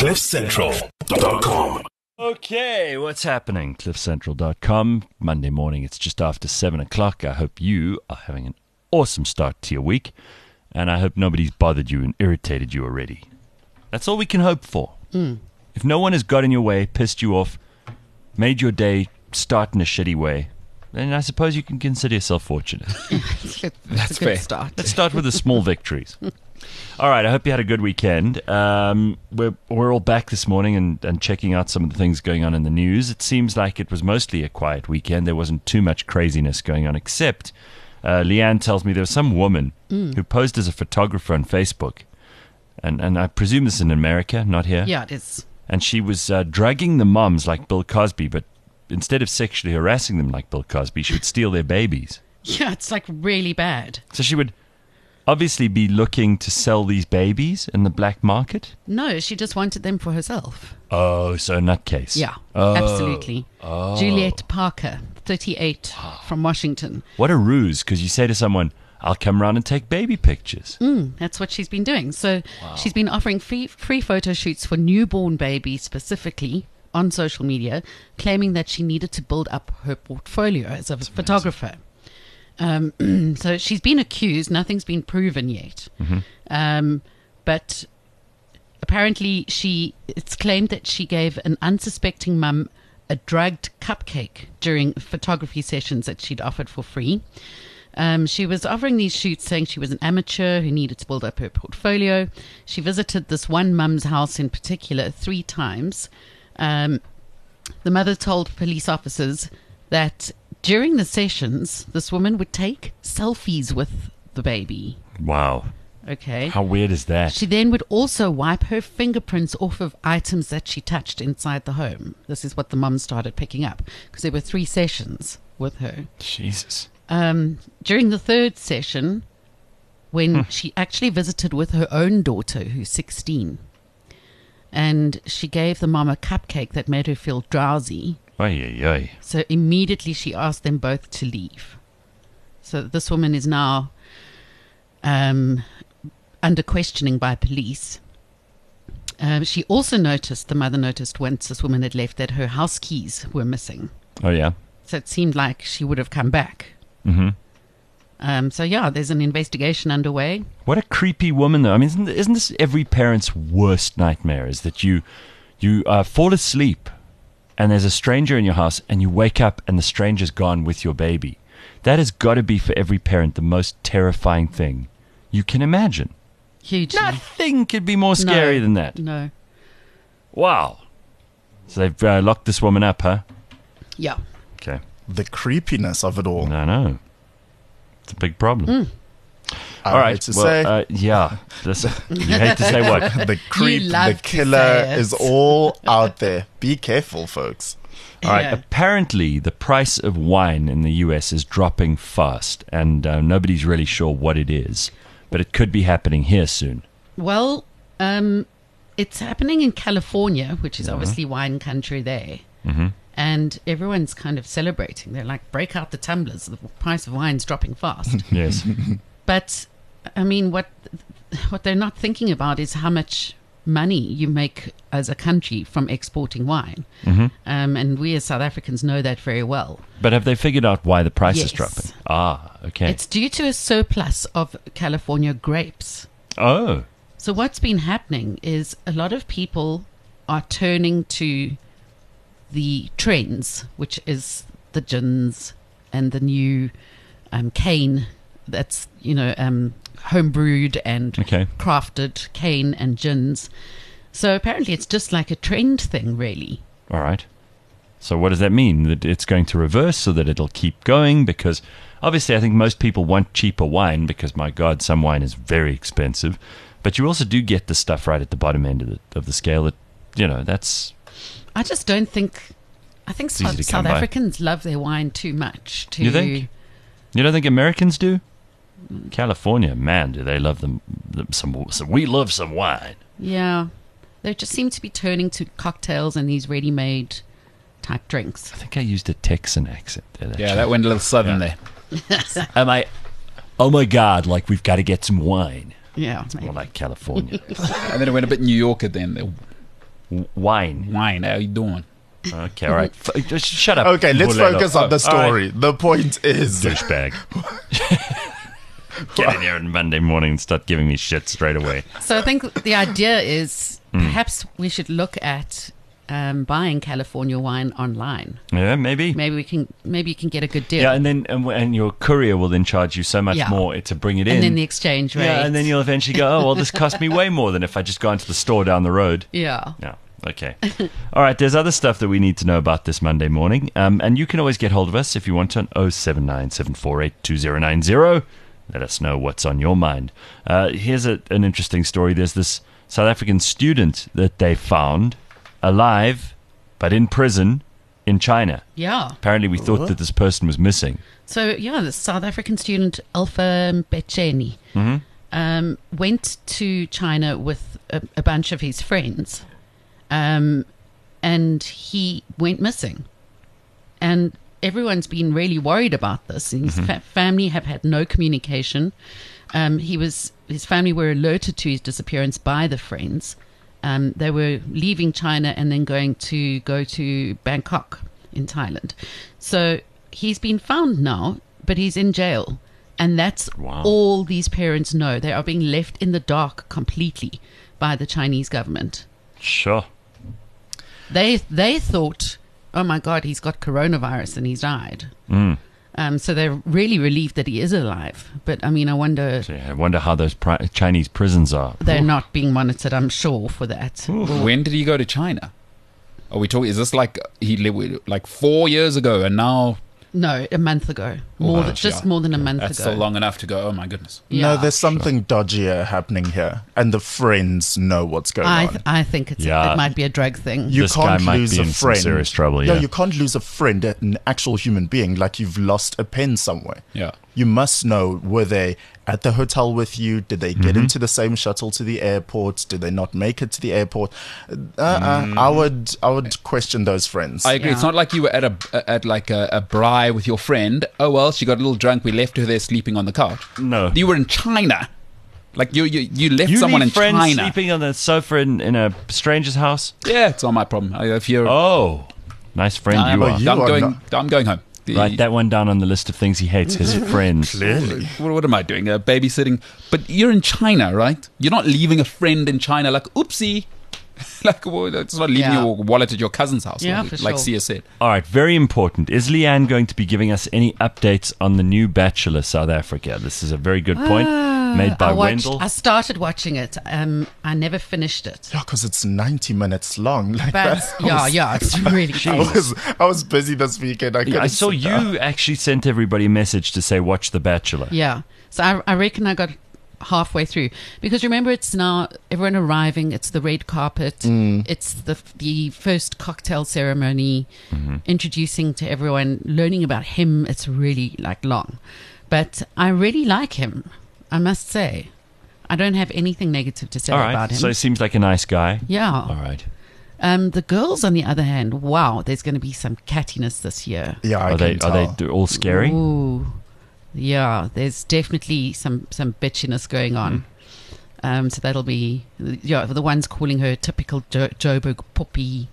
CliffCentral.com. Okay, what's happening? CliffCentral.com. Monday morning, it's just after 7 o'clock. I hope you are having an awesome start to your week, and I hope nobody's bothered you and irritated you already. That's all we can hope for. If no one has got in your way, pissed you off, made your day start in a shitty way, then I suppose you can consider yourself fortunate. That's a good start. Let's start with the small victories. All right, I hope you had a good weekend. We're all back this morning and checking out some of the things going on in the news. It seems like it was mostly a quiet weekend. There wasn't too much craziness going on, except Leanne tells me there was some woman who posed as a photographer on Facebook. And I presume this is in America, not here? Yeah, it is. And she was drugging the moms like Bill Cosby, but instead of sexually harassing them like Bill Cosby, she would steal their babies. Yeah, it's like really bad. So she would obviously be looking to sell these babies in the black market? No, she just wanted them for herself. Oh, so nutcase. Yeah, Oh. absolutely. Oh. Juliet Parker, 38, from Washington. What a ruse, because you say to someone, I'll come around and take baby pictures. That's what she's been doing. So she's been offering free photo shoots for newborn babies specifically on social media, claiming that she needed to build up her portfolio as a photographer. So she's been accused. Nothing's been proven yet. But apparently it's claimed that she gave an unsuspecting mum a drugged cupcake during photography sessions that she'd offered for free. She was offering these shoots saying she was an amateur who needed to build up her portfolio. She visited this one mum's house in particular 3 times. The mother told police officers that during the sessions, this woman would take selfies with the baby. Wow. Okay. How weird is that? She then would also wipe her fingerprints off of items that she touched inside the home. This is what the mum started picking up, because there were 3 sessions with her. Jesus. During the 3rd session, when she actually visited with her own daughter, who's 16, and she gave the mom a cupcake that made her feel drowsy. Oy, oy, oy. So immediately she asked them both to leave. So this woman is now under questioning by police. She also noticed, the mother noticed once this woman had left, that her house keys were missing. Oh, yeah? So it seemed like she would have come back. So yeah, there's an investigation underway. What a creepy woman, though. I mean, isn't this every parent's worst nightmare, is that you fall asleep and there's a stranger in your house and you wake up and the stranger's gone with your baby. That has got to be, for every parent, the most terrifying thing you can imagine. Hugely. Nothing could be more scary than that. No. Wow. So they've locked this woman up, huh? Yeah. Okay. The creepiness of it all. I know. It's a big problem. All right. Yeah. Listen, you hate to say what? The creep, You love the to killer say it. is all out there. Be careful, folks. All right. Yeah. Apparently, the price of wine in the U.S. is dropping fast, and nobody's really sure what it is, but it could be happening here soon. Well, it's happening in California, which is obviously wine country there. And everyone's kind of celebrating. They're like, break out the tumblers. The price of wine's dropping fast. Yes. But, I mean, what they're not thinking about is how much money you make as a country from exporting wine. And we as South Africans know that very well. But have they figured out why the price Yes. is dropping? Ah, okay. It's due to a surplus of California grapes. Oh. So what's been happening is a lot of people are turning to the trends, which is the gins and the new cane that's, home brewed and Okay. crafted cane and gins. So apparently it's just like a trend thing, really. All right. So what does that mean? That it's going to reverse, so that it'll keep going? Because obviously I think most people want cheaper wine, because, my God, some wine is very expensive. But you also do get the stuff right at the bottom end of the scale that, that's... I just don't think... I think easy to come South by. Africans love their wine too much. You think? You don't think Americans do? California, man, do they love them some we love some wine. Yeah. They just seem to be turning to cocktails and these ready-made type drinks. I think I used a Texan accent there. Yeah, that went a little southern there. Oh my God, like, we've got to get some wine. Yeah. More like California. And then it went a bit New Yorker then. Wine. Wine, how you doing? Okay, all right. Just shut up. Okay, let's Bulelo. focus on the All story. right. The point is, Douchebag. Get in here on Monday morning and start giving me shit straight away. So I think the idea is Hmm. perhaps we should look at buying California wine online. Yeah, maybe. Maybe you can get a good deal. Yeah, and then and your courier will then charge you so much Yeah. more to bring it in. And then the exchange rate. yeah, and then you'll eventually go, oh, well, this cost me way more than if I just go into the store down the road. Yeah. Yeah. Okay. All right. There's other stuff that we need to know about this Monday morning. And you can always get hold of us if you want on 079-748-2090. Let us know what's on your mind. Here's an interesting story. There's this South African student that they found alive, but in prison in China. Yeah. Apparently, we thought that this person was missing. So, yeah, the South African student Alpha Mbecheni went to China with a bunch of his friends, and he went missing. And everyone's been really worried about this. His family have had no communication. His family were alerted to his disappearance by the friends. They were leaving China and then go to Bangkok in Thailand. So he's been found now, but he's in jail. And that's all these parents know. They are being left in the dark completely by the Chinese government. Sure. They thought, oh my God, he's got coronavirus and he's died. So they're really relieved that he is alive. But I mean, I wonder, how those Chinese prisons are. they're not being monitored, I'm sure, for that. When did he go to China? Are we talking? Is this like he lived like 4 years ago, and now? No, a month ago. More than a month That's ago. so long enough to go. Oh my goodness! Yeah. no, there's something dodgier happening here, and the friends know what's going on. I think it might be a drug thing. You This guy can't might lose be a in some friend. serious trouble, No, yeah. you can't lose a friend, an actual human being, like you've lost a pen somewhere. Yeah. You must know, were they at the hotel with you? Did they get into the same shuttle to the airport? Did they not make it to the airport? I would question those friends. I agree. It's Yeah. not like you were at a braai with your friend. Oh well, she got a little drunk. We left her there sleeping on the couch. No. You were in China. Like you left You someone leave in friends China. sleeping on the sofa in a stranger's house? Yeah, it's not my problem. If you're, Oh, nice friend I'm, you are. you are I'm going home. Write that one down on the list of things he hates, his friends. Clearly. What am I doing? Babysitting? But you're in China, right? You're not leaving a friend in China like, oopsie. Like, well, it's not leaving Yeah. your wallet at your cousin's house. Yeah, like, for like sure. Sia said. All right, very important. Is Leanne going to be giving us any updates on the new Bachelor South Africa? This is a very good point made by Wendell. I started watching it. I never finished it. Yeah, because it's 90 minutes long. Like But that. it's really I was busy this weekend. I couldn't saw sit down. you actually sent everybody a message to say, watch The Bachelor. Yeah. So I reckon I got halfway through, because remember, it's now everyone arriving, it's the red carpet, it's the first cocktail ceremony, introducing to everyone, learning about him. It's really like long, but I really like him, I must say. I don't have anything negative to say All right, about him. so he seems like a nice guy. Yeah. All right. The girls, on the other hand, wow, there's going to be some cattiness this year. Yeah, Are they all scary? Ooh, yeah, there's definitely some bitchiness going on. So that'll be, the ones calling her typical Joburg puppy.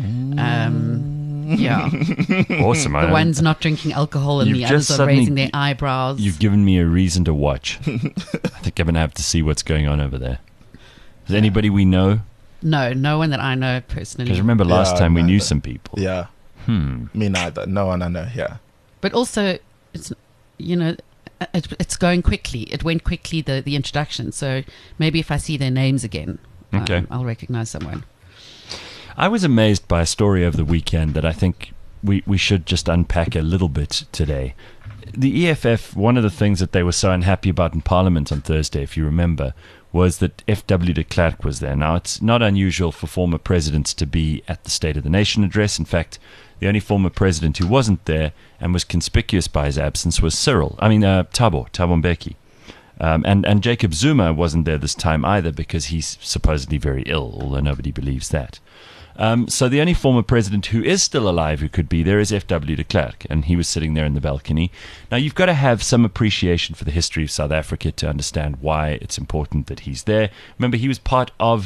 Yeah, Awesome. the ones not drinking alcohol and You've the others just are suddenly- raising their eyebrows. You've given me a reason to watch. I think I'm going to have to see what's going on over there. Is anybody we know? No one that I know personally. Because remember last Yeah, time we knew neither. some people. Yeah. Me neither. No one I know. Yeah. But also, it's it's going quickly. It went quickly, the introduction. So maybe if I see their names again, Okay. I'll recognize someone. I was amazed by a story over the weekend that I think we should just unpack a little bit today. The EFF, one of the things that they were so unhappy about in Parliament on Thursday, if you remember, was that F.W. de Klerk was there. Now, it's not unusual for former presidents to be at the State of the Nation address. In fact, the only former president who wasn't there and was conspicuous by his absence was Thabo Mbeki. And Jacob Zuma wasn't there this time either because he's supposedly very ill, although nobody believes that. So the only former president who is still alive who could be there is F.W. de Klerk, and he was sitting there in the balcony. Now, you've got to have some appreciation for the history of South Africa to understand why it's important that he's there. Remember, he was part of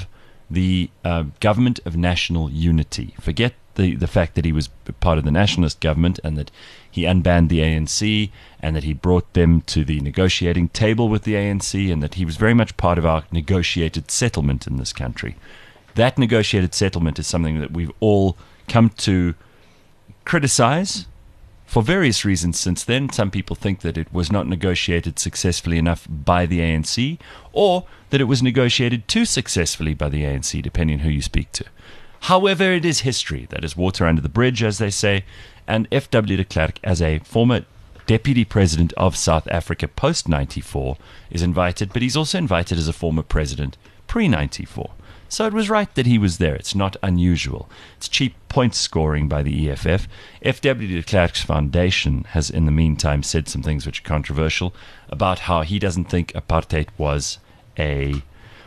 the government of national unity. Forget the fact that he was part of the nationalist government and that he unbanned the ANC and that he brought them to the negotiating table with the ANC and that he was very much part of our negotiated settlement in this country. That negotiated settlement is something that we've all come to criticize for various reasons since then. Some people think that it was not negotiated successfully enough by the ANC, or that it was negotiated too successfully by the ANC, depending on who you speak to. However, it is history. That is water under the bridge, as they say. And F.W. de Klerk, as a former deputy president of South Africa post-94, is invited, but he's also invited as a former president pre-94. So it was right that he was there. It's not unusual. It's cheap point scoring by the EFF. F.W. de Klerk's foundation has, in the meantime, said some things which are controversial about how he doesn't think apartheid was a,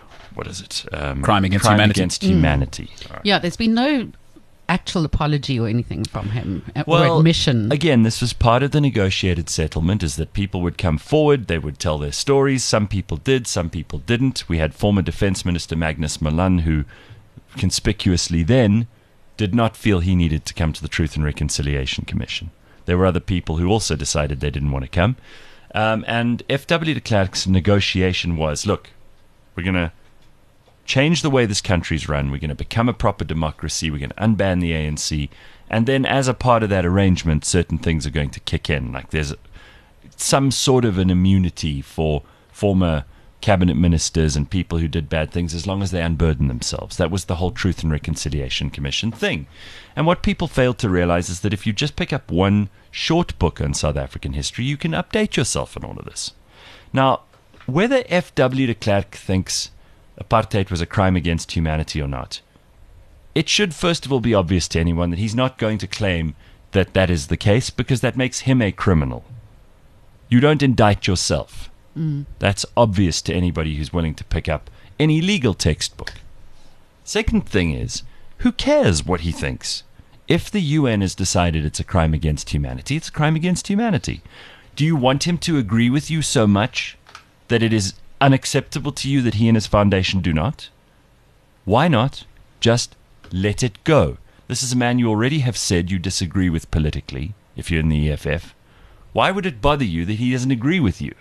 crime against humanity. Yeah, there's been no actual apology or anything from him, or admission. Again, this was part of the negotiated settlement, is that people would come forward, they would tell their stories. Some people did, some people didn't. We had former Defense Minister Magnus Malan, who conspicuously then did not feel he needed to come to the Truth and Reconciliation Commission. There were other people who also decided they didn't want to come. And F.W. de Klerk's negotiation was, look, we're going to change the way this country's run. We're going to become a proper democracy. We're going to unban the ANC. And then as a part of that arrangement, certain things are going to kick in. Like there's some sort of an immunity for former cabinet ministers and people who did bad things as long as they unburden themselves. That was the whole Truth and Reconciliation Commission thing. And what people failed to realize is that if you just pick up one short book on South African history, you can update yourself on all of this. Now, whether F.W. de Klerk thinks apartheid was a crime against humanity or not, it should first of all be obvious to anyone that he's not going to claim that that is the case, because that makes him a criminal. You don't indict yourself. That's obvious to anybody who's willing to pick up any legal textbook. Second thing is, who cares what he thinks? If the UN has decided it's a crime against humanity, it's a crime against humanity. Do you want him to agree with you so much that it is unacceptable to you that he and his foundation do not? Why not just let it go? This is a man you already have said you disagree with politically, if you're in the EFF. Why would it bother you that he doesn't agree with you?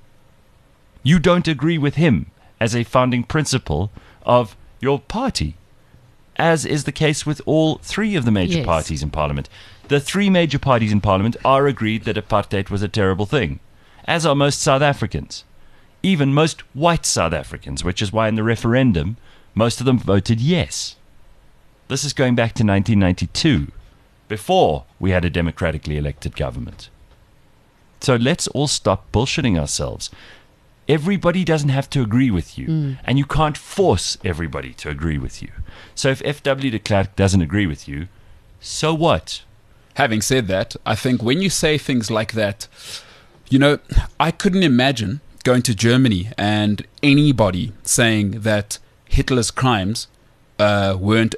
You don't agree with him as a founding principle of your party, as is the case with all three of the major parties in Parliament. The three major parties in Parliament are agreed that apartheid was a terrible thing, as are most South Africans. Even most white South Africans, which is why in the referendum, most of them voted yes. This is going back to 1992, before we had a democratically elected government. So let's all stop bullshitting ourselves. Everybody doesn't have to agree with you, and you can't force everybody to agree with you. So if F.W. de Klerk doesn't agree with you, so what? Having said that, I think when you say things like that, you know, I couldn't imagine going to Germany and anybody saying that Hitler's crimes weren't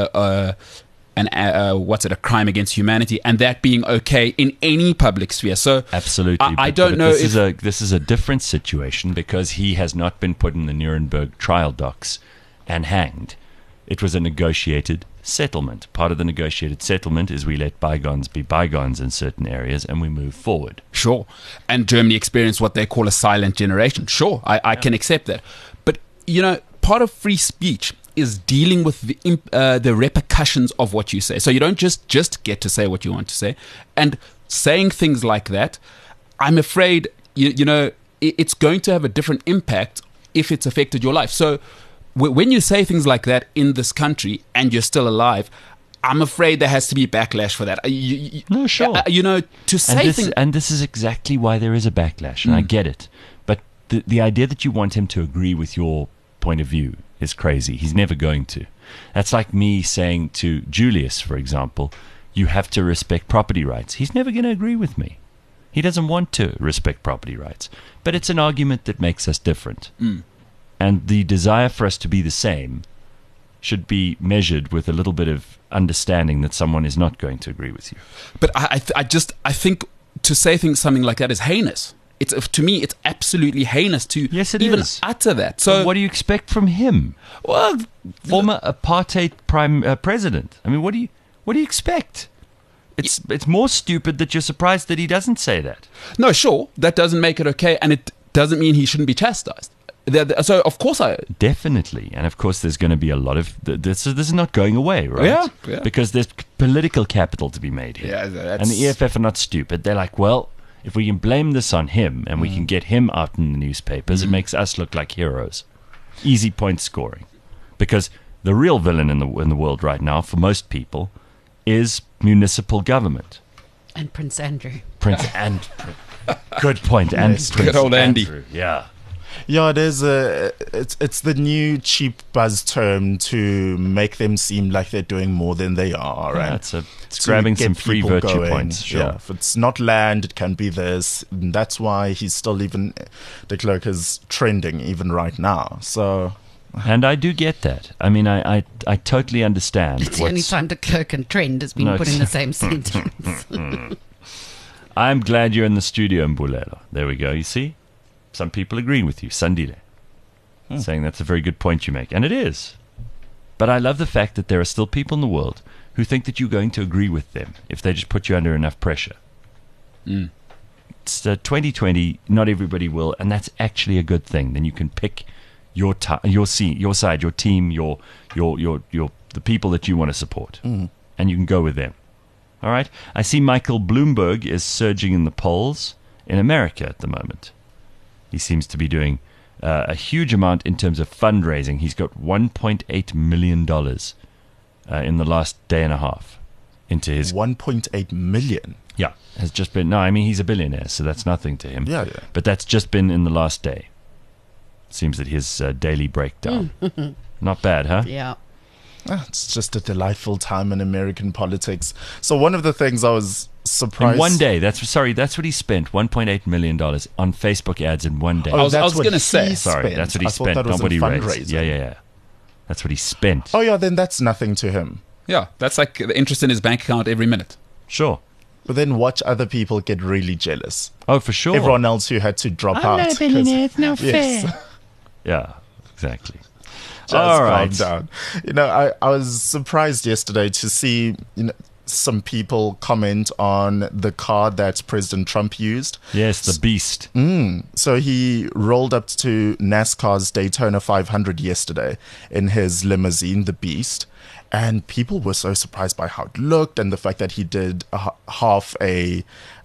a crime against humanity, and that being okay in any public sphere. So absolutely, I don't know if this is a different situation, because he has not been put in the Nuremberg trial docks and hanged. It was a negotiated settlement. Part of the negotiated settlement is we let bygones be bygones in certain areas and we move forward. Sure. And Germany experienced what they call a silent generation. Sure, I can accept that. But, you know, part of free speech is dealing with the repercussions of what you say. So you don't just get to say what you want to say. And saying things like that, I'm afraid, you know, it's going to have a different impact if it's affected your life. So when you say things like that in this country and you're still alive, I'm afraid there has to be backlash for that. No, sure. You know, to say things... And this is exactly why there is a backlash, and I get it. But the idea that you want him to agree with your point of view is crazy. He's never going to. That's like me saying to Julius, for example, you have to respect property rights. He's never going to agree with me. He doesn't want to respect property rights. But it's an argument that makes us different. And the desire for us to be the same should be measured with a little bit of understanding that someone is not going to agree with you. But I think to say something like that is heinous. It's to me, it's absolutely heinous to Yes, it even is. utter that. So So what do you expect from him? well, Former apartheid prime president. I mean, what do you expect? It's more stupid that you're surprised that he doesn't say that. no, sure, that doesn't make it okay, and it doesn't mean he shouldn't be chastised. So of course Definitely, and of course, there's going to be a lot of this is not going away, right? Yeah. Because there's political capital to be made here, Yeah, that's- and the EFF are not stupid. They're like, well, if we can blame this on him and we can get him out in the newspapers, it makes us look like heroes. Easy point scoring, because the real villain in the world right now, for most people, is municipal government. And Prince Andrew. Prince and good point, and Yes, Prince good old Andy. Andrew. Yeah. Yeah, it's the new cheap buzz term to make them seem like they're doing more than they are, and It's to grabbing get some free people virtue going. points. Sure. Yeah, if it's not land, it can be this. And that's why he's still even De Klerk is trending even right now. So And I do get that. I mean, I totally understand. It's the only time De Klerk and Trend has been No, put in the same sentence. I'm glad you're in the studio, Mbulelo. There we go. You see? Some people agreeing with you. Sandile. Saying that's a very good point you make. And it is. But I love the fact that there are still people in the world who think that you're going to agree with them if they just put you under enough pressure. It's 2020. Not everybody will. And that's actually a good thing. Then you can pick your side, your team, the people that you want to support. And you can go with them. All right? I see Michael Bloomberg is surging in the polls in America at the moment. He seems to be doing a huge amount in terms of fundraising. He's got $1.8 million in the last day and a half into his... 1.8 million. Yeah, has just been... No, I mean, he's a billionaire, so that's nothing to him. Yeah. But that's just been in the last day. Seems that his daily breakdown. Not bad, huh? Yeah. It's just a delightful time in American politics. So one of the things I was surprised... In one day. That's what he spent. $1.8 million on Facebook ads in one day. I was that's what gonna say, he Sorry, spent. that's what he I thought spent, that was not what he in raised. fundraising. Yeah. That's what he spent. Oh, yeah, then that's nothing to him. yeah, that's like the interest in his bank account every minute. Sure. But then watch other people get really jealous. Oh, for sure. Everyone else who had to drop out. I'm not a billionaire. It's not Yes. fair. Yeah, exactly. Just All calm right. down. You know, I was surprised yesterday to see some people comment on the car that President Trump used. Yes, the beast. So he rolled up to NASCAR's Daytona 500 yesterday in his limousine, the Beast. And people were so surprised by how it looked and the fact that he did half a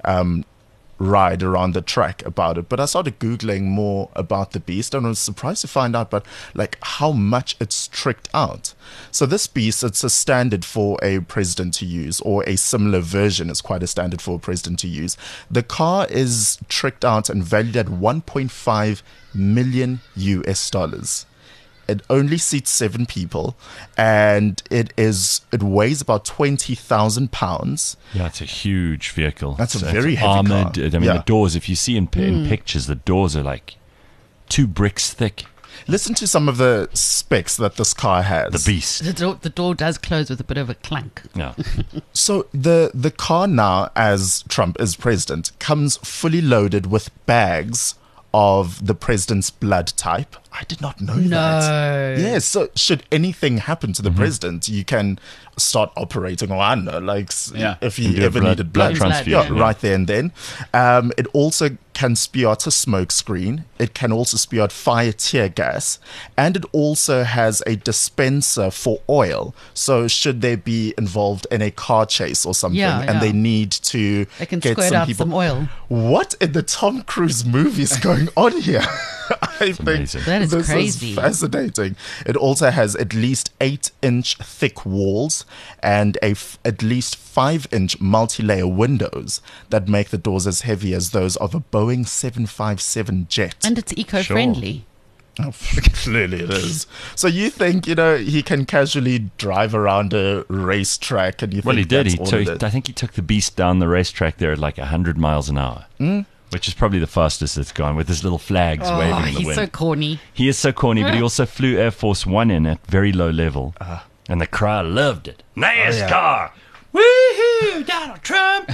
ride around the track about it. But I started Googling more about the Beast and I was surprised to find out but like how much it's tricked out. So this Beast, it's a standard for a president to use, or a similar version is quite a standard for a president to use. The car is tricked out and valued at 1.5 million US dollars. It only seats 7 people, and it weighs about 20,000 pounds. Yeah, it's a huge vehicle. That's a It's very heavy armored. car. I mean, Yeah. the doors, if you see in pictures, the doors are like 2 bricks thick. Listen to some of the specs that this car has. The beast. The door does close with a bit of a clank. Yeah. So the car now, as Trump is president, comes fully loaded with bags of the president's blood type. I did not know that. No. Yes, so should anything happen to the president, you can start operating, or I don't know, like Yeah. if Can he do a ever needed blood transfusion. Yeah, right there and then. It also can spew out a smoke screen. It can also spew out fire tear gas. And it also has a dispenser for oil. So should they be involved in a car chase or something Yeah, and yeah. they need to They can get squirt some out people... some oil. What in the Tom Cruise movie is going on here? I think amazing. That is this crazy. is fascinating. It also has at least 8-inch thick walls and at least 5-inch multi-layer windows that make the doors as heavy as those of a Boeing 757 jet. And it's eco-friendly. Oh, clearly it is. So you think, he can casually drive around a racetrack and you Well, he think did. that's all it is? I think he took the beast down the racetrack there at like 100 miles an hour. Which is probably the fastest it's gone, with his little flags Oh, waving in the he's wind. so corny. He is so corny, but he also flew Air Force One in at very low level. And the crowd loved it. NASCAR! Woohoo! Donald Trump!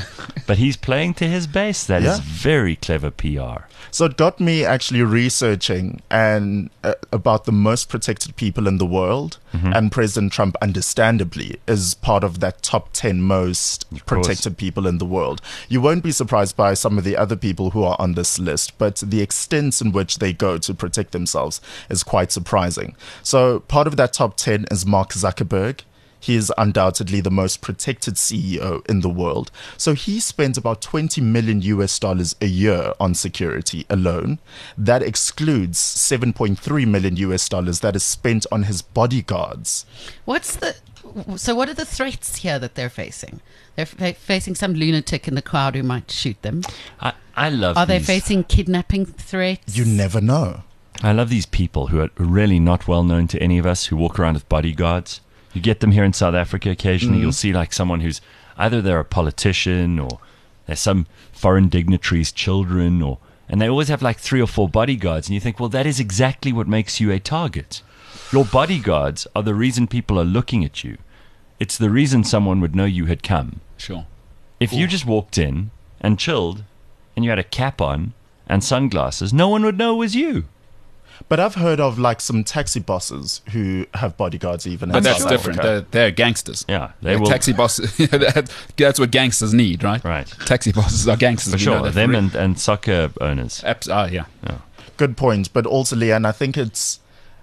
But he's playing to his base. That is Yeah. very clever PR. So it got me actually researching and about the most protected people in the world, and President Trump, understandably, is part of that top 10 most course. protected people in the world. You won't be surprised by some of the other people who are on this list, but the extent in which they go to protect themselves is quite surprising. So part of that top 10 is Mark Zuckerberg. He is undoubtedly the most protected CEO in the world. So he spends about 20 million US dollars a year on security alone. That excludes 7.3 million US dollars that is spent on his bodyguards. So what are the threats here that they're facing? They're facing some lunatic in the crowd who might shoot them. I love Are they these- facing kidnapping threats? You never know. I love these people who are really not well known to any of us, who walk around with bodyguards. You get them here in South Africa occasionally. You'll see like someone who's either they're a politician or they're some foreign dignitary's children, and they always have like 3 or 4 bodyguards. And you think, well, that is exactly what makes you a target. Your bodyguards are the reason people are looking at you. It's the reason someone would know you had come. Sure. If you just walked in and chilled and you had a cap on and sunglasses, no one would know it was you. But I've heard of like some taxi bosses who have bodyguards even But in that's South different. Africa. They're gangsters. Yeah, they They're will. taxi bosses. That's what gangsters need, right? Right. Taxi bosses are gangsters. For we know sure. that Them for and soccer owners. yeah. Good point. But also, Leanne, I think it's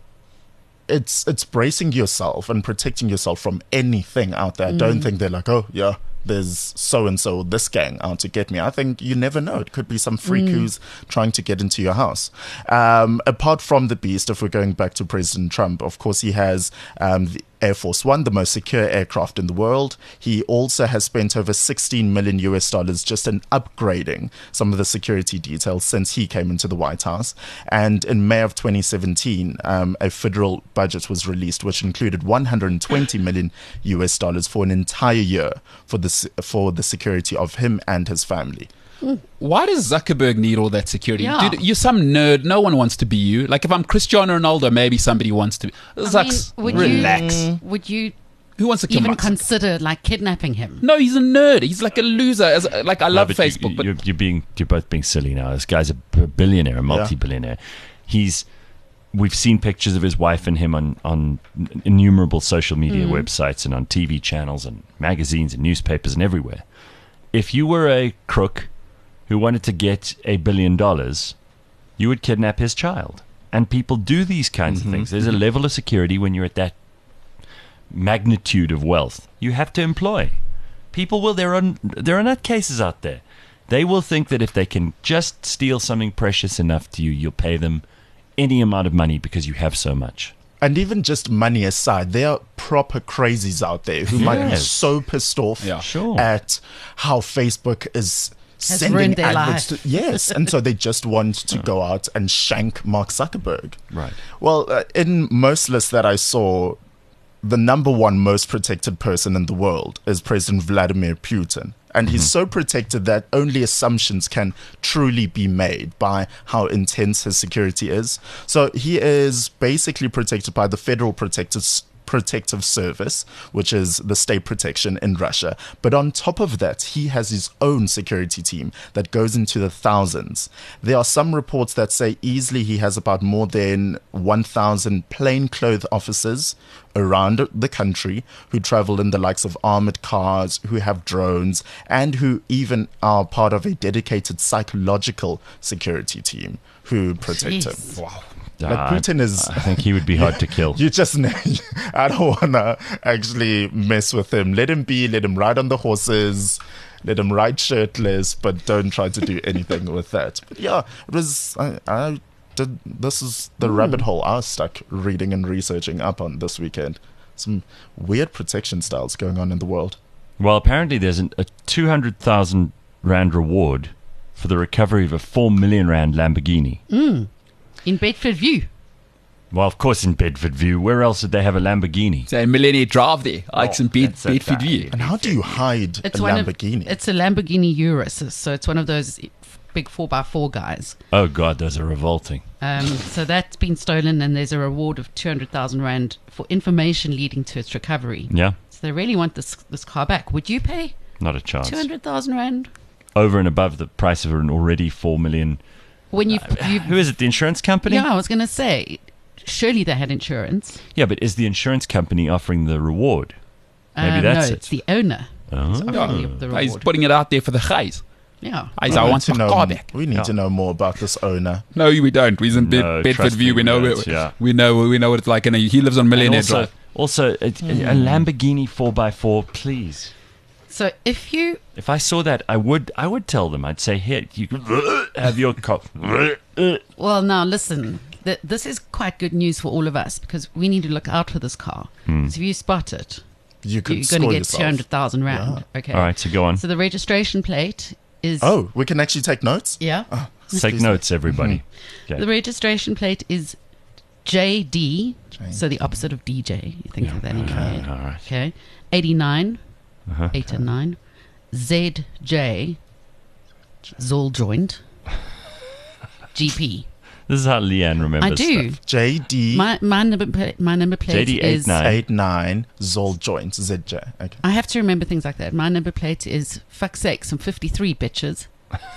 bracing yourself and protecting yourself from anything out there. I don't think they're like, oh yeah, there's so and so this gang out to get me. I think you never know. It could be some freak who's trying to get into your house. Apart from the beast, if we're going back to President Trump, of course he has the Air Force One, the most secure aircraft in the world. He also has spent over 16 million US dollars just in upgrading some of the security details since he came into the White House. And in May of 2017, a federal budget was released, which included 120 million US dollars for an entire year for the security of him and his family. Why does Zuckerberg need all that security? Yeah. Dude, you're some nerd. No one wants to be you. Like if I'm Cristiano Ronaldo, maybe somebody wants to be. Zucks, relax. Would you Who wants to kill even Mark? consider like kidnapping him? No, he's a nerd. He's like a loser. I love but Facebook, but you're both being silly now. This guy's a billionaire, a multi-billionaire. We've seen pictures of his wife and him on innumerable social media websites and on TV channels and magazines and newspapers and everywhere. If you were a crook who wanted to get $1 billion, you would kidnap his child. And people do these kinds of things. There's a level of security when you're at that magnitude of wealth. You have to employ. People will, there are nutcases out there. They will think that if they can just steal something precious enough to you, you'll pay them any amount of money because you have so much. And even just money aside, there are proper crazies out there who might be Yes. so pissed off Yeah. Sure. at how Facebook is sending ruined their adverts life. to, yes, and so they just want to go out and shank Mark Zuckerberg. Right. Well, in most lists that I saw, the number one most protected person in the world is President Vladimir Putin. And he's so protected that only assumptions can truly be made by how intense his security is. So he is basically protected by the Federal Protective Service, which is the state protection in Russia. But on top of that, he has his own security team that goes into the thousands. There are some reports that say easily he has about more than 1,000 plainclothes officers around the country who travel in the likes of armored cars, who have drones, and who even are part of a dedicated psychological security team who protect him. Jeez. wow. Like Putin is... I think he would be hard to kill. You just, I don't want to actually mess with him. Let him be, let him ride on the horses, let him ride shirtless, but don't try to do anything with that. But yeah, it was, this is the rabbit hole I was stuck reading and researching up on this weekend. Some weird protection styles going on in the world. Well, apparently there's a 200,000 Rand reward for the recovery of a 4 million Rand Lamborghini. In Bedford View. Well, of course, in Bedford View. Where else would they have a Lamborghini? Say Millennium Drive there. Ike's in that's a Bedford fact. View. And how do you hide a Lamborghini? It's a Lamborghini Urus, so it's one of those big 4x4 guys. Oh, God, those are revolting. So that's been stolen, and there's a reward of 200,000 Rand for information leading to its recovery. Yeah, So they really want this car back. Would you pay not a chance. 200,000 Rand? over and above the price of an already 4 million. When you Who is it? The insurance company? yeah, I was going to say, surely they had insurance. Yeah, but is the insurance company offering the reward? Maybe that's no, it. it's the owner. Oh. Who's offering the He's reward. putting it out there for the guys. Yeah. I want my car back. We need to know more about this owner. No, we don't. He's in No, Bedford trust View. me, We know. we don't, yeah. We know what it's like. And he lives on And Millionaire Drive. also a Lamborghini 4x4, please. So if you If I saw that, I would tell them. I'd say, here, you can have your car. well, now listen, this is quite good news for all of us because we need to look out for this car. So if you spot it, You could you're score going to get yourself. 200,000 rand. Okay. All right, so go on. So the registration plate is Oh, we can actually take notes? yeah. Take notes, everybody. Okay. The registration plate is JD, so the opposite of DJ. You think of that in your head. All right. Okay. 89, 8 and 9. ZJ, Zol joint. GP. This is how Leanne remembers I do. stuff. JD My number plate JD is 89. 89 Zol joints ZJ. Okay. I have to remember things like that. My number plate is fuck sakes, I'm 53 bitches.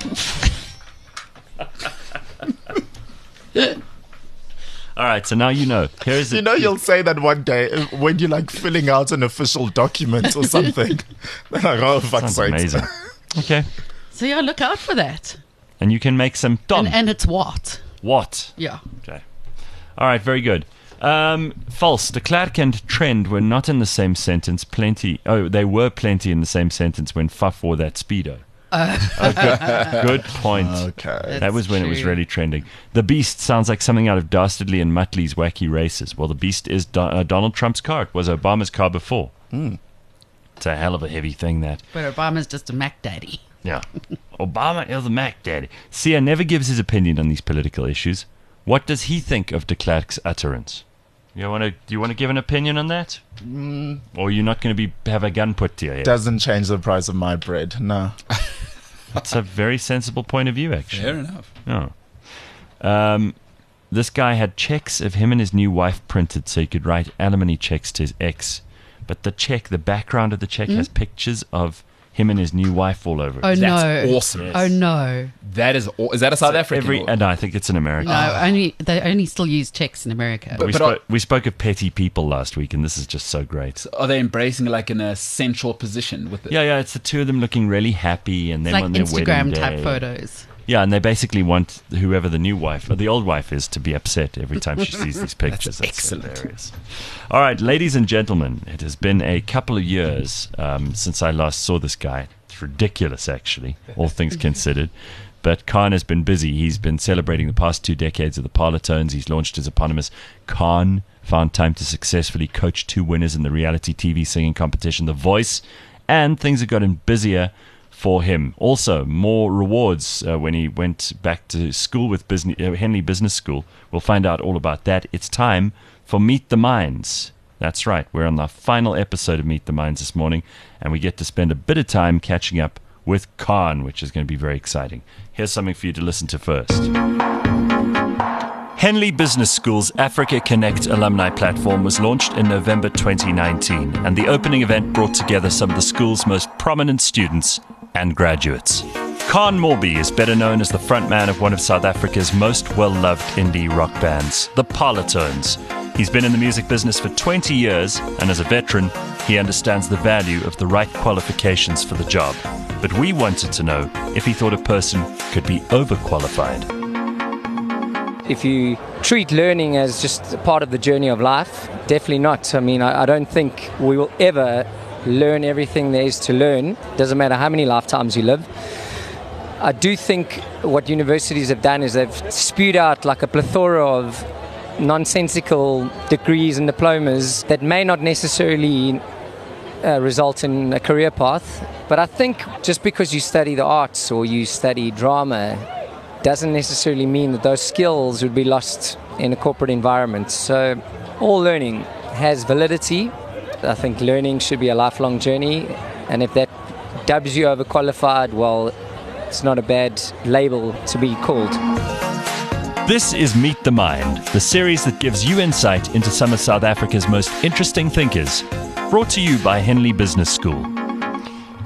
All right, so now you know. Here's You know, you'll say that one day when you're like filling out an official document or something. They're like, oh, fuck's Sounds sake. amazing. Okay. So yeah, look out for that. And you can make some Dom. And it's what? What? Yeah. Okay. All right, very good. False. De Klerk and Trend were not in the same sentence. They were plenty in the same sentence when Fuff wore that Speedo. Good point. Okay. That was when it was true. really trending. The Beast sounds like something out of Dastardly and Muttley's Wacky Races. Well, the Beast is Donald Trump's car. It was Obama's car before. It's a hell of a heavy thing, that. But Obama's just a Mac daddy. Yeah. Obama is the Mac Daddy. Sia never gives his opinion on these political issues. What does he think of de Klerk's utterance? Do you want to give an opinion on that? Or are you not going to have a gun put to your head? Doesn't change the price of my bread. No. That's a very sensible point of view, actually. Fair enough. Oh. This guy had checks of him and his new wife printed so he could write alimony checks to his ex. But the background of the check has pictures of him and his new wife all over it. Oh, That's no. awesome. Yes. Oh, no. That is. Is that a South African? No, I think it's an American. No, they only still use checks in America. We spoke of petty people last week, and this is just so great. Are they embracing like in a central position with it? Yeah, it's the two of them looking really happy, and It's them like on their wedding Instagram day. type photos. Yeah, and they basically want whoever the new wife or the old wife is to be upset every time she sees these pictures. That's excellent. hilarious. All right, ladies and gentlemen, it has been a couple of years since I last saw this guy. It's ridiculous, actually, all things considered. But Khan has been busy. He's been celebrating the past 2 decades of the Parlotones. He's launched his eponymous Khan, found time to successfully coach 2 winners in the reality TV singing competition, The Voice, and things have gotten busier for him. Also, more rewards when he went back to school with Henley Business School. We'll find out all about that. It's time for Meet the Minds. That's right. We're on the final episode of Meet the Minds this morning, and we get to spend a bit of time catching up with Khan, which is going to be very exciting. Here's something for you to listen to first. Henley Business School's Africa Connect alumni platform was launched in November 2019, and the opening event brought together some of the school's most prominent students and graduates. Khan Morby is better known as the frontman of one of South Africa's most well-loved indie rock bands, the Parlotones. He's been in the music business for 20 years, and as a veteran, he understands the value of the right qualifications for the job. But we wanted to know if he thought a person could be overqualified. If you treat learning as just a part of the journey of life, definitely not. I mean, I don't think we will ever learn everything there is to learn. Doesn't matter how many lifetimes you live. I do think what universities have done is they've spewed out like a plethora of nonsensical degrees and diplomas that may not necessarily result in a career path. But I think just because you study the arts or you study drama doesn't necessarily mean that those skills would be lost in a corporate environment. So all learning has validity. I think learning should be a lifelong journey, and if that dubs you overqualified, well, it's not a bad label to be called. This is Meet the Mind, the series that gives you insight into some of South Africa's most interesting thinkers, brought to you by Henley Business School.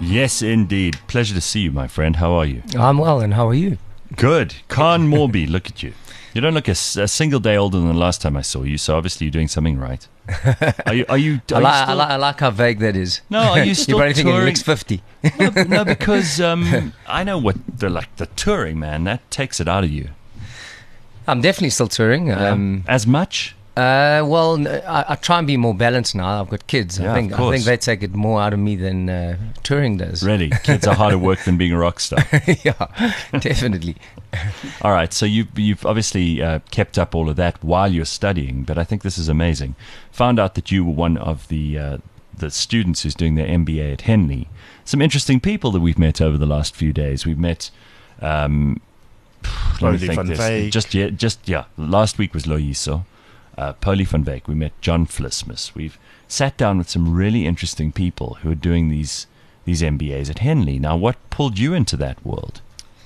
Yes, indeed. Pleasure to see you, my friend. How are you? I'm well, and how are you? Good. Khan Morby, look at you. You don't look a single day older than the last time I saw you, so obviously you're doing something right. Are you still... I like how vague that is. No, are you still You're only thinking he touring? looks 50. No, because I know what the touring, man, that takes it out of you. I'm definitely still touring. As much? I try and be more balanced now. I've got kids. Yeah, I think they take it more out of me than touring does. Really? Kids are harder work than being a rock star. Yeah, definitely. All right, so you've obviously kept up all of that while you're studying, but I think this is amazing. Found out that you were one of the students who's doing their MBA at Henley. Some interesting people that we've met over the last few days. We've met... Loli van Wyk. Last week was Loyiso. Poli van Wyk. We met John Flismus. We've sat down with some really interesting people who are doing these MBAs at Henley. Now, what pulled you into that world?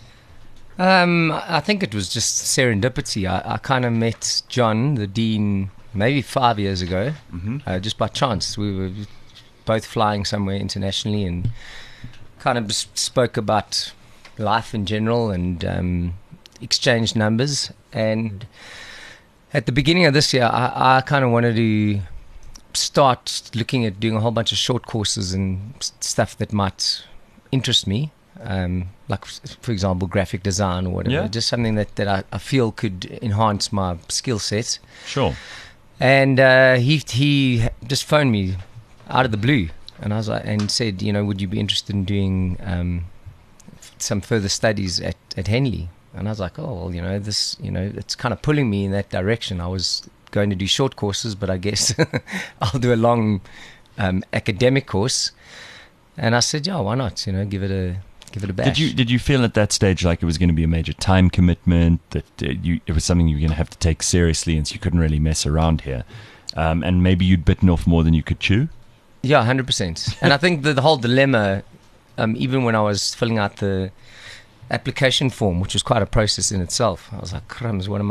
I think it was just serendipity. I kind of met John, the dean, maybe 5 years ago, just by chance. We were both flying somewhere internationally and kind of just spoke about life in general and exchanged numbers. And at the beginning of this year, I kind of wanted to start looking at doing a whole bunch of short courses and stuff that might interest me. Like, for example, graphic design or whatever. Just something that I feel could enhance my skill set. Sure. And he just phoned me out of the blue, and I was like, and said, would you be interested in doing some further studies at Henley? And I was like, oh, well, this, it's kind of pulling me in that direction. I was going to do short courses, but I guess I'll do a long academic course. And I said, yeah, why not? Give it a bash. Did you feel at that stage like it was going to be a major time commitment, that it was something you were going to have to take seriously, and so you couldn't really mess around here, and maybe you'd bitten off more than you could chew? Yeah, 100%. And I think the whole dilemma, even when I was filling out the application form, which was quite a process in itself, I was like, crumbs, what am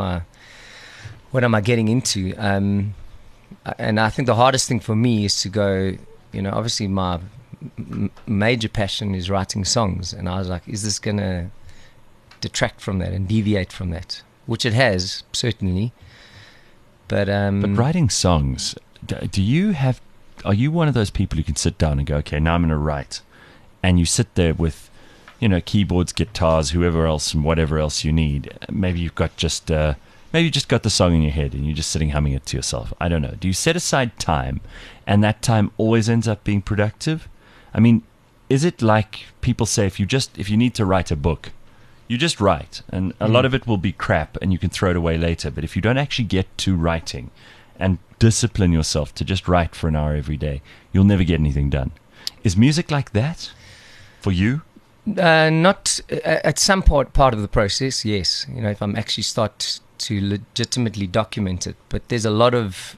I getting into? And I think the hardest thing for me is to go, obviously my major passion is writing songs, and I was like, is this gonna detract from that and deviate from that? Which it has, certainly. But writing songs, are you one of those people who can sit down and go, okay, now I'm going to write, and you sit there with keyboards, guitars, whoever else and whatever else you need? Maybe you've got maybe you just got the song in your head and you're just sitting humming it to yourself. I don't know. Do you set aside time, and that time always ends up being productive? I mean, is it like people say, if you need to write a book, you just write, and a lot of it will be crap and you can throw it away later. But if you don't actually get to writing and discipline yourself to just write for an hour every day, you'll never get anything done. Is music like that for you? Not at some part of the process, yes. If I'm actually start to legitimately document it. But there's a lot of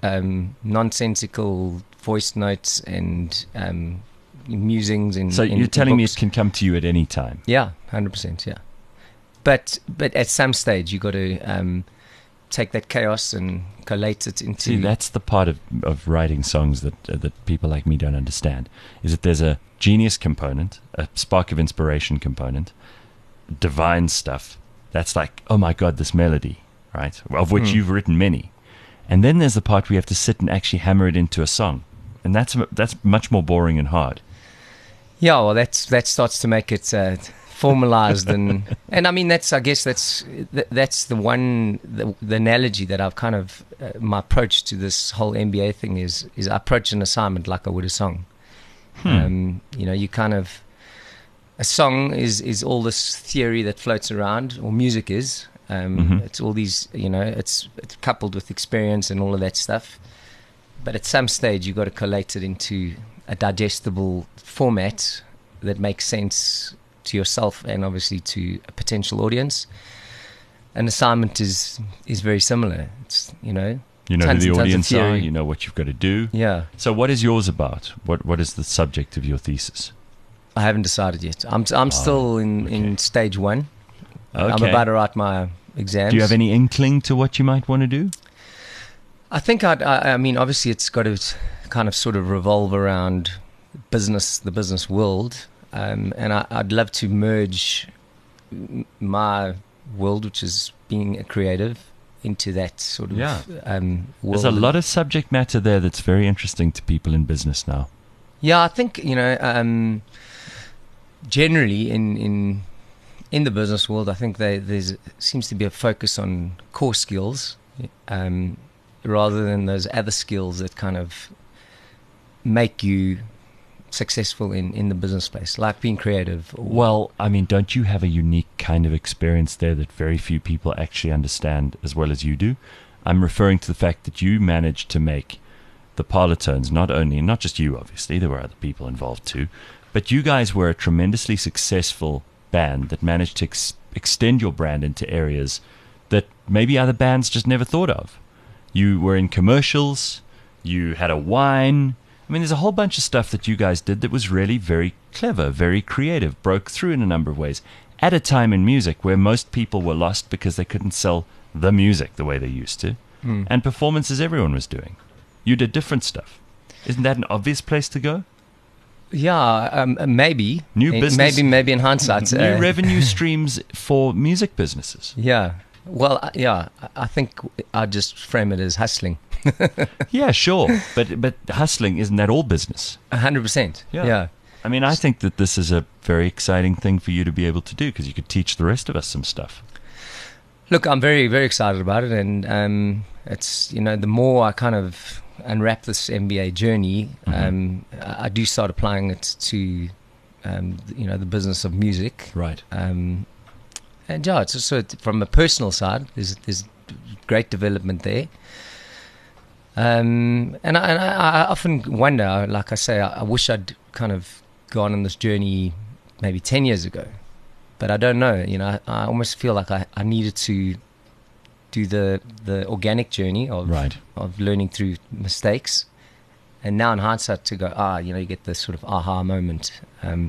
nonsensical voice notes and musings and so you're telling me it can come to you at any time? Yeah, 100%. Yeah, but at some stage you got to take that chaos and collate it into. See, that's the part of writing songs that people like me don't understand. Is that there's a genius component, a spark of inspiration component, divine stuff. That's like, oh my God, this melody, right? Of which you've written many, and then there's the part where you have to sit and actually hammer it into a song, and that's much more boring and hard. Yeah, well, that starts to make it formalized, and I mean that's the one the analogy that I've kind of my approach to this whole MBA thing is I approach an assignment like I would a song. You kind of, a song is all this theory that floats around, or music is. It's all these, it's coupled with experience and all of that stuff. But at some stage, you've got to collate it into a digestible format that makes sense to yourself and obviously to a potential audience. An assignment is very similar. It's, you know who the audience are, you know what you've got to do. Yeah. So what is yours about? What is the subject of your thesis? I haven't decided yet. I'm still in stage one. Okay. I'm about to write my exams. Do you have any inkling to what you might want to do? I think I mean, obviously it's got to kind of sort of revolve around the business world, and I'd love to merge my world, which is being a creative, into that sort of world. There's a lot of subject matter there that's very interesting to people in business now. Yeah, I think, generally in the business world, I think there's seems to be a focus on core skills rather than those other skills that kind of make you successful in the business space, like being creative. Well, I mean, don't you have a unique kind of experience there that very few people actually understand as well as you do? I'm referring to the fact that you managed to make the Parlotones, not just you, obviously, there were other people involved too, but you guys were a tremendously successful band that managed to extend your brand into areas that maybe other bands just never thought of. You were in commercials, you had a wine. I mean, there's a whole bunch of stuff that you guys did that was really very clever, very creative, broke through in a number of ways, at a time in music where most people were lost because they couldn't sell the music the way they used to, and performances everyone was doing. You did different stuff. Isn't that an obvious place to go? Yeah, maybe. New business. Maybe in hindsight. New revenue streams for music businesses. Yeah. Well, I think I'd just frame it as hustling. Yeah, sure. But hustling, isn't that all business? 100%. Yeah. I mean, I think that this is a very exciting thing for you to be able to do because you could teach the rest of us some stuff. Look, I'm very, very excited about it. And it's, the more I kind of unwrap this MBA journey, I do start applying it to, the business of music. Right. And yeah, it's also from a personal side, there's great development there. And I often wonder, like I say, I wish I'd kind of gone on this journey maybe 10 years ago, but I don't know. I almost feel like I needed to do the organic journey of learning through mistakes, and now in hindsight to go, you get this sort of aha moment.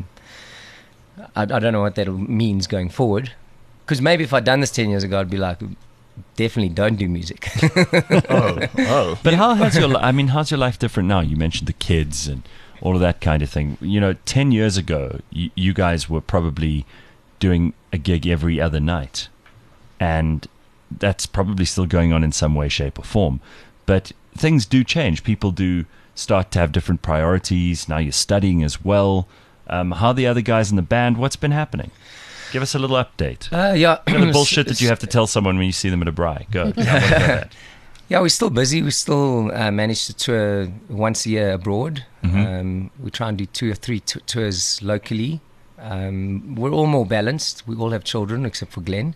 I don't know what that means going forward, because maybe if I'd done this 10 years ago, I'd be like, definitely don't do music. But how's your life different now? You mentioned the kids and all of that kind of thing. 10 years ago, you guys were probably doing a gig every other night, and that's probably still going on in some way, shape or form. But things do change. People do start to have different priorities. Now you're studying as well. How are the other guys in the band? What's been happening? Give us a little update. The bullshit that you have to tell someone when you see them at a braai. Go. Yeah, we're still busy. We still manage to tour once a year abroad. We try and do 2 or 3 tours locally. We're all more balanced. We all have children except for Glenn.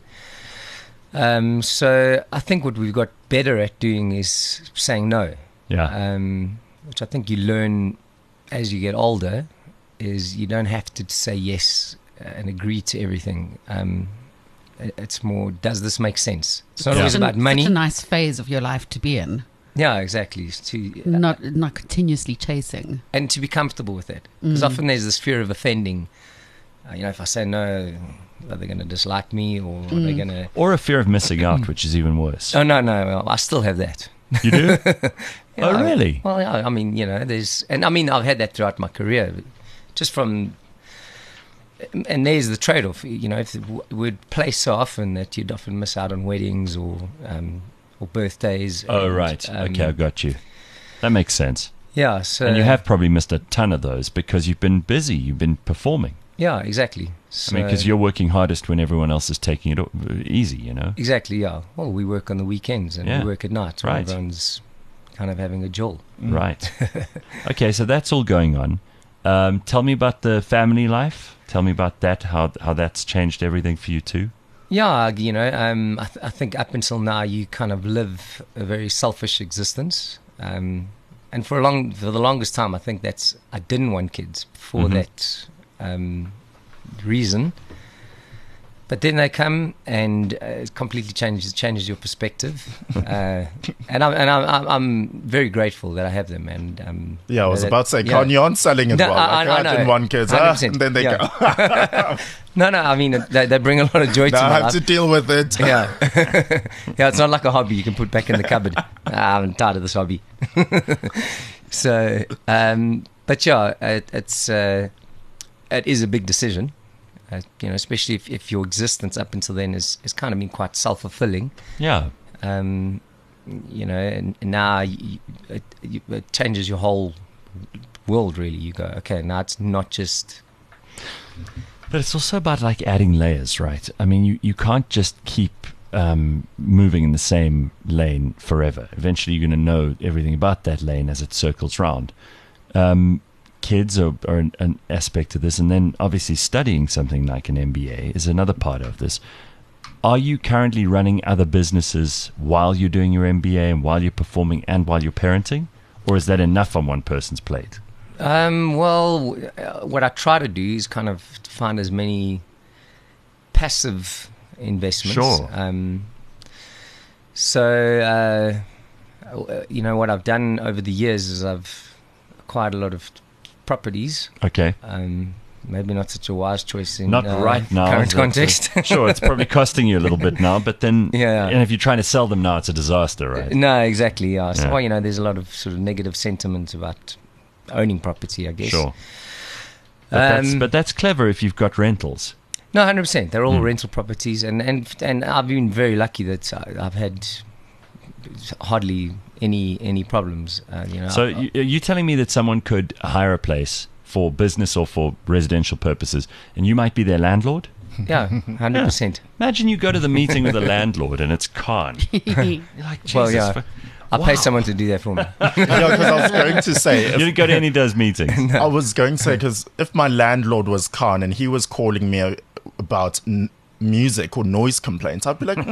So I think what we've got better at doing is saying no. Yeah. Which I think you learn as you get older, is you don't have to say yes and agree to everything. It's more, does this make sense? It's not always about money. Such a nice phase of your life to be in. Yeah, exactly. To not continuously chasing, and to be comfortable with it. Because often there's this fear of offending. If I say no, are they going to dislike me, or are they going to? Or a fear of missing out, which is even worse. Oh no! Well, I still have that. You do? Oh really? Well, yeah. I mean, I've had that throughout my career, just from. And there's the trade-off. If we'd play so often that you'd often miss out on weddings or birthdays. Oh, right. Okay, I got you. That makes sense. Yeah. So, and you have probably missed a ton of those because you've been busy. You've been performing. Yeah, exactly. So, because you're working hardest when everyone else is taking it easy, Exactly, yeah. Well, we work on the weekends and we work at night. Right. Everyone's kind of having a jolt. Right. Okay, so that's all going on. Tell me about the family life. Tell me about that, how that's changed everything for you too. Yeah, I think up until now you kind of live a very selfish existence. And for the longest time, I think I didn't want kids for that reason. But then they come and it completely changes your perspective. And I'm very grateful that I have them. And I was about to say, Kanye on selling it well. I didn't want kids, and then they go. No, I mean they bring a lot of joy to my life. I have to deal with it. Yeah, it's not like a hobby you can put back in the cupboard. I'm tired of this hobby. So, But yeah, it is a big decision. Especially if your existence up until then is kind of been quite self-fulfilling. Yeah. And now it changes your whole world, really. You go, okay, now it's not just... But it's also about like adding layers, right? I mean, you can't just keep moving in the same lane forever. Eventually you're going to know everything about that lane as it circles round. Kids are an aspect of this, and then obviously studying something like an MBA is another part of this. Are you currently running other businesses while you're doing your MBA and while you're performing and while you're parenting? Or is that enough on one person's plate? Well, what I try to do is kind of find as many passive investments. Sure. What I've done over the years is I've acquired a lot of properties. Okay. Maybe not such a wise choice in not right now, current context. Sure, it's probably costing you a little bit now, but then and if you're trying to sell them now, it's a disaster, right? No, exactly. Yeah. So, there's a lot of sort of negative sentiment about owning property, I guess. Sure. But that's clever if you've got rentals. No, 100%. They're all rental properties, and I've been very lucky that I've had hardly any problems. So you're telling me that someone could hire a place for business or for residential purposes, and you might be their landlord? Yeah, 100%. Imagine you go to the meeting with the landlord and it's Khan. You're like, Jesus. Well, yeah. I'll pay someone to do that for me. Because I was going to say... You didn't go to any of those meetings. I was going to say, because if my landlord was Khan and he was calling me about music or noise complaints, I'd be like,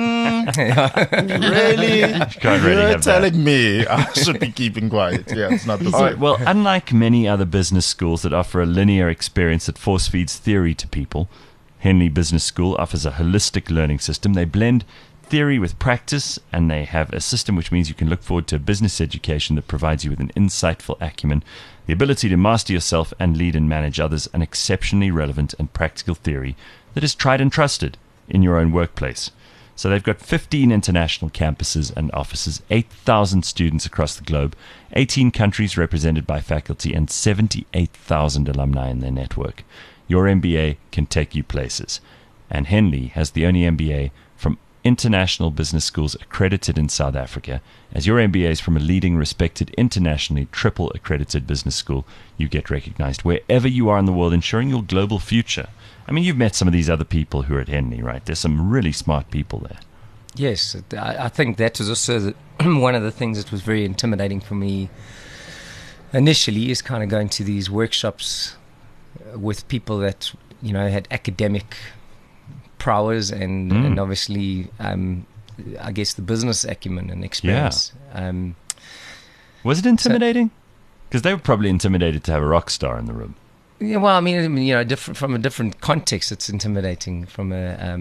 really? You're telling me I should be keeping quiet. Yeah, it's not the same. Well, unlike many other business schools that offer a linear experience that force feeds theory to people, Henley Business School offers a holistic learning system. They blend theory with practice, and they have a system which means you can look forward to a business education that provides you with an insightful acumen, the ability to master yourself and lead and manage others, an exceptionally relevant and practical theory that is tried and trusted in your own workplace. So they've got 15 international campuses and offices, 8,000 students across the globe, 18 countries represented by faculty, and 78,000 alumni in their network. Your MBA can take you places. And Henley has the only MBA from international business schools accredited in South Africa. As your MBA is from a leading, respected, internationally triple accredited business school, you get recognized wherever you are in the world, ensuring your global future. I mean, you've met some of these other people who are at Henley, right? There's some really smart people there. Yes, I think that was also one of the things that was very intimidating for me initially, is kind of going to these workshops with people that, had academic prowess and obviously, I guess, the business acumen and experience. Yeah. Was it intimidating? Because they were probably intimidated to have a rock star in the room. Yeah, well, I mean, different from a different context, it's intimidating. From a,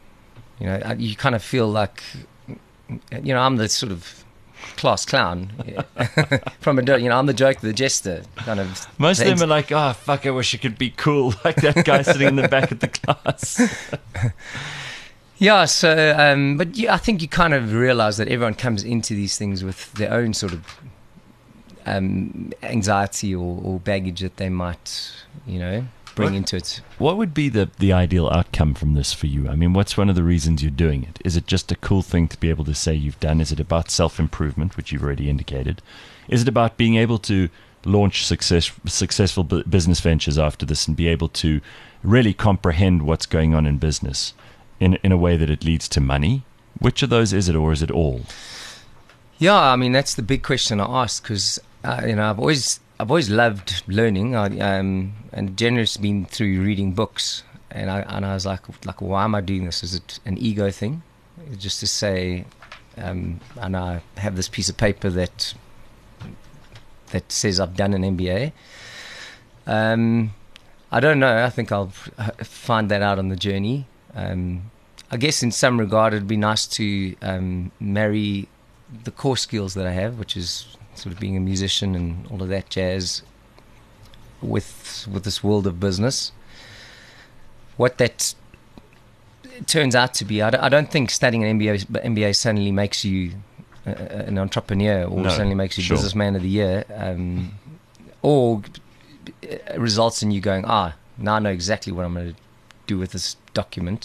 you kind of feel like, I'm the sort of class clown. I'm the joke, the jester kind of. Most of them are like, oh fuck, I wish I could be cool like that guy sitting in the back of the class. Yeah. So, but I think you kind of realize that everyone comes into these things with their own sort of anxiety or baggage that they might, bring into it. What would be the ideal outcome from this for you? I mean, what's one of the reasons you're doing it? Is it just a cool thing to be able to say you've done? Is it about self-improvement, which you've already indicated? Is it about being able to launch successful business ventures after this and be able to really comprehend what's going on in business in a way that it leads to money? Which of those is it, or is it all? Yeah, I mean, that's the big question I ask, because I've always loved learning, and generally it's been through reading books. And I was like, why am I doing this? Is it an ego thing, just to say, and I have this piece of paper that says I've done an MBA? I don't know. I think I'll find that out on the journey. I guess in some regard it'd be nice to marry the core skills that I have, which is sort of being a musician and all of that jazz, with this world of business. What that turns out to be, I don't think studying an MBA suddenly makes you an entrepreneur, or suddenly makes you businessman of the year, or results in you going, now I know exactly what I'm going to do with this document.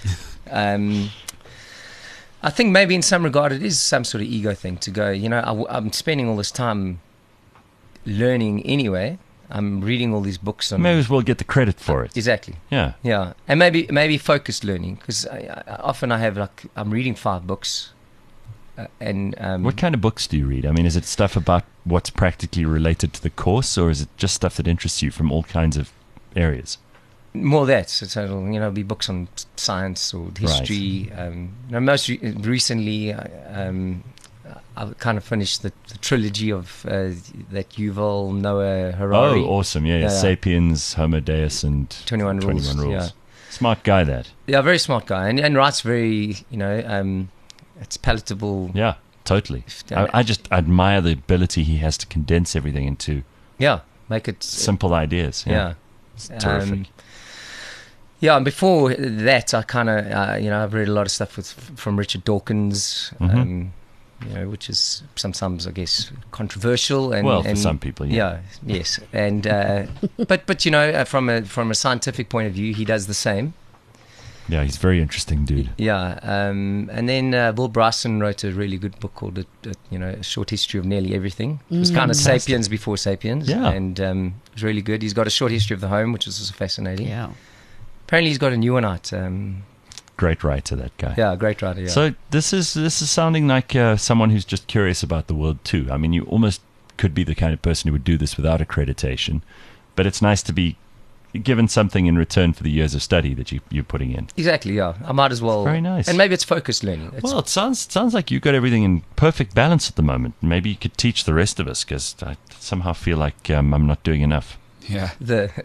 I think maybe in some regard it is some sort of ego thing to go, I'm spending all this time learning anyway. I'm reading all these books. May as well get the credit for it. Exactly. Yeah. Yeah. And maybe focused learning, because often I have I'm reading 5 books. What kind of books do you read? I mean, is it stuff about what's practically related to the course, or is it just stuff that interests you from all kinds of areas? More that. So it'll, be books on science or history. Right. Most recently, I've kind of finished the trilogy of that Yuval Noah Harari. Oh, awesome. Yeah. Sapiens, Homo Deus, and 21 Rules. Yeah. Smart guy, that. Yeah, very smart guy. And writes very, it's palatable. Yeah, totally. I just admire the ability he has to condense everything into make it simple ideas. Yeah. It's terrific. And before that, I kind of, I've read a lot of stuff from Richard Dawkins, which is sometimes, I guess, controversial. For some people, yes. And but from a scientific point of view, he does the same. Yeah, he's a very interesting dude. Yeah, and then Will Bryson wrote a really good book called A Short History of Nearly Everything. It was kind of Sapiens before Sapiens, and it was really good. He's got A Short History of the Home, which is also fascinating. Yeah. Apparently, he's got a new one out. Great writer, that guy. Yeah, great writer. Yeah. So this is sounding like someone who's just curious about the world too. I mean, you almost could be the kind of person who would do this without accreditation, but it's nice to be given something in return for the years of study that you're putting in. Exactly. Yeah, I might as well. Very nice. And maybe it's focused learning. It sounds like you've got everything in perfect balance at the moment. Maybe you could teach the rest of us, because I somehow feel like I'm not doing enough. Yeah.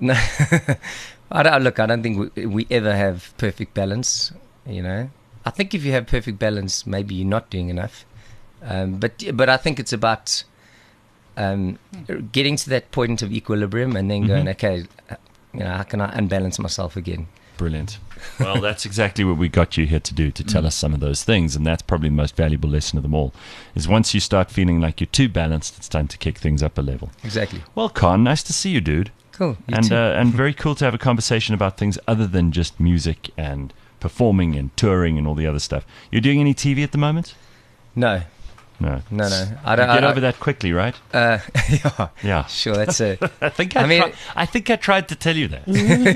I don't think we ever have perfect balance. I think if you have perfect balance, maybe you're not doing enough. But I think it's about getting to that point of equilibrium and then going, okay, how can I unbalance myself again? Brilliant. Well, that's exactly what we got you here to do, to tell us some of those things. And that's probably the most valuable lesson of them all, is once you start feeling like you're too balanced, it's time to kick things up a level. Exactly. Well, Con, nice to see you, dude. Cool. And very cool to have a conversation about things other than just music and performing and touring and all the other stuff. You're doing any TV at the moment? No. I don't get over that quickly, right? Yeah. Sure, that's it. I think I tried to tell you that.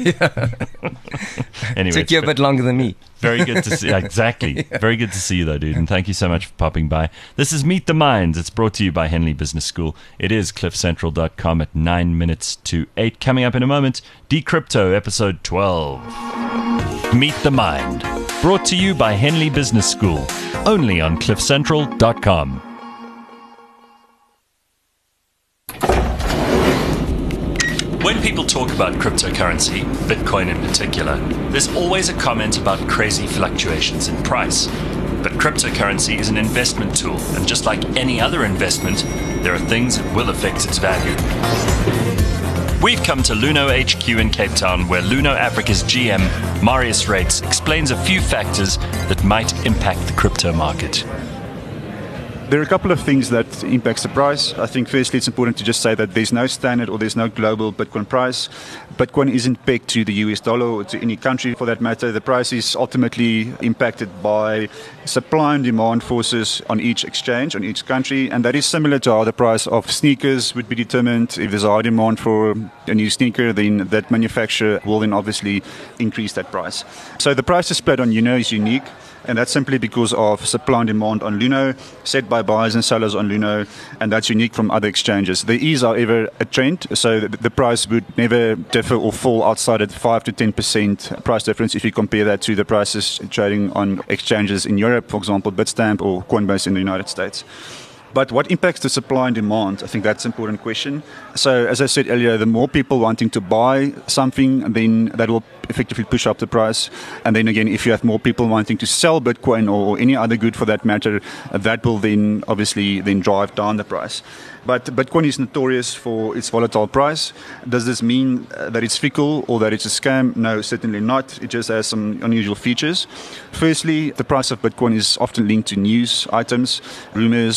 Anyway, took you a bit longer than me. Very good to see. Exactly. Very good to see you, though, dude. And thank you so much for popping by. This is Meet the Minds. It's brought to you by Henley Business School. It is cliffcentral.com at 9 minutes to 8. Coming up in a moment, Decrypto, episode 12. Meet the Mind. Brought to you by Henley Business School. Only on cliffcentral.com. When people talk about cryptocurrency, Bitcoin in particular, there's always a comment about crazy fluctuations in price. But cryptocurrency is an investment tool, and just like any other investment, there are things that will affect its value. We've come to Luno HQ in Cape Town, where Luno Africa's GM, Marius Rates, explains a few factors that might impact the crypto market. There are a couple of things that impacts the price. I think firstly it's important to just say that there's no standard or there's no global Bitcoin price. Bitcoin isn't pegged to the US dollar or to any country for that matter. The price is ultimately impacted by supply and demand forces on each exchange, on each country, and that is similar to how the price of sneakers would be determined. If there's a high demand for a new sneaker, then that manufacturer will then obviously increase that price. So the price split on Luno is unique. And that's simply because of supply and demand on Luno, set by buyers and sellers on Luno, and that's unique from other exchanges. There is, however, a trend, so the price would never differ or fall outside of 5 to 10% price difference if you compare that to the prices trading on exchanges in Europe, for example, Bitstamp or Coinbase in the United States. But what impacts the supply and demand? I think that's an important question. So, as I said earlier, the more people wanting to buy something, then that will effectively push up the price. And then again, if you have more people wanting to sell Bitcoin or any other good for that matter, that will then obviously then drive down the price. But Bitcoin is notorious for its volatile price. Does this mean that it's fickle or that it's a scam? No, certainly not. It just has some unusual features. Firstly, the price of Bitcoin is often linked to news items, rumors, or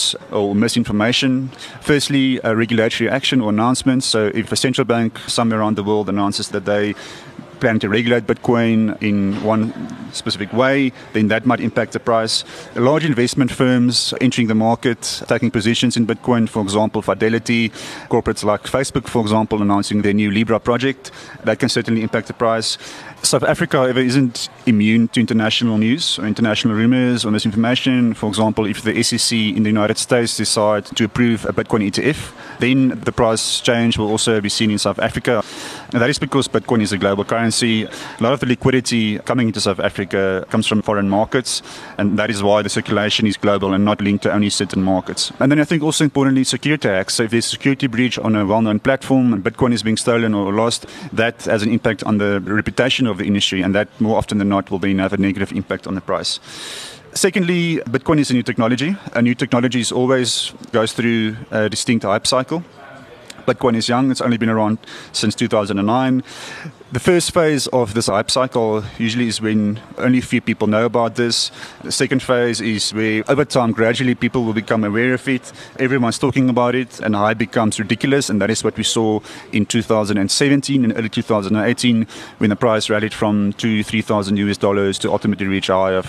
or misinformation. Firstly, a regulatory action or announcement. So if a central bank somewhere around the world announces that they plan to regulate Bitcoin in one specific way, then that might impact the price. Large investment firms entering the market, taking positions in Bitcoin, for example, Fidelity, corporates like Facebook, for example, announcing their new Libra project, that can certainly impact the price. South Africa, however, isn't immune to international news or international rumors or misinformation. For example, if the SEC in the United States decide to approve a Bitcoin ETF, then the price change will also be seen in South Africa. And that is because Bitcoin is a global currency. A lot of the liquidity coming into South Africa comes from foreign markets, and that is why the circulation is global and not linked to only certain markets. And then I think also importantly, security hacks. So if there's a security breach on a well-known platform and Bitcoin is being stolen or lost, that has an impact on the reputation of the industry, and that more often than not will then have a negative impact on the price. Secondly, Bitcoin is a new technology. A new technology always goes through a distinct hype cycle. Bitcoin is young. It's only been around since 2009. The first phase of this hype cycle usually is when only a few people know about this. The second phase is where over time gradually people will become aware of it. Everyone's talking about it and hype becomes ridiculous, and that is what we saw in 2017 and early 2018 when the price rallied from $2,000-3,000 to ultimately reach a high of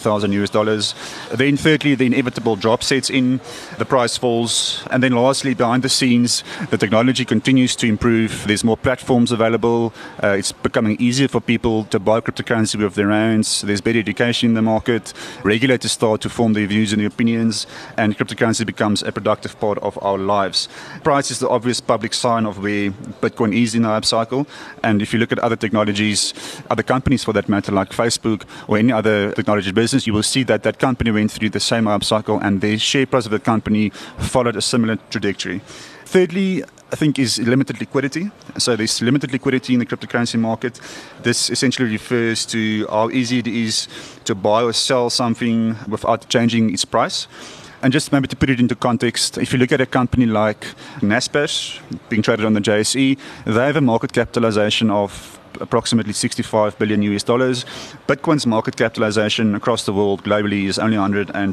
$20,000. Then thirdly, the inevitable drop sets in, the price falls, and then lastly, behind the scenes, the technology continues to improve. There's more platforms available. It's becoming easier for people to buy cryptocurrency with their own. There's better education in the market. Regulators start to form their views and their opinions, and cryptocurrency becomes a productive part of our lives. Price is the obvious public sign of where Bitcoin is in the hype cycle. And if you look at other technologies, other companies for that matter, like Facebook or any other technology business, you will see that that company went through the same hype cycle and the share price of the company followed a similar trajectory. Thirdly, I think is limited liquidity. So there's limited liquidity in the cryptocurrency market. This essentially refers to how easy it is to buy or sell something without changing its price. And just maybe to put it into context, if you look at a company like Naspers, being traded on the JSE, they have a market capitalization of approximately $65 billion. Bitcoin's market capitalization across the world globally is only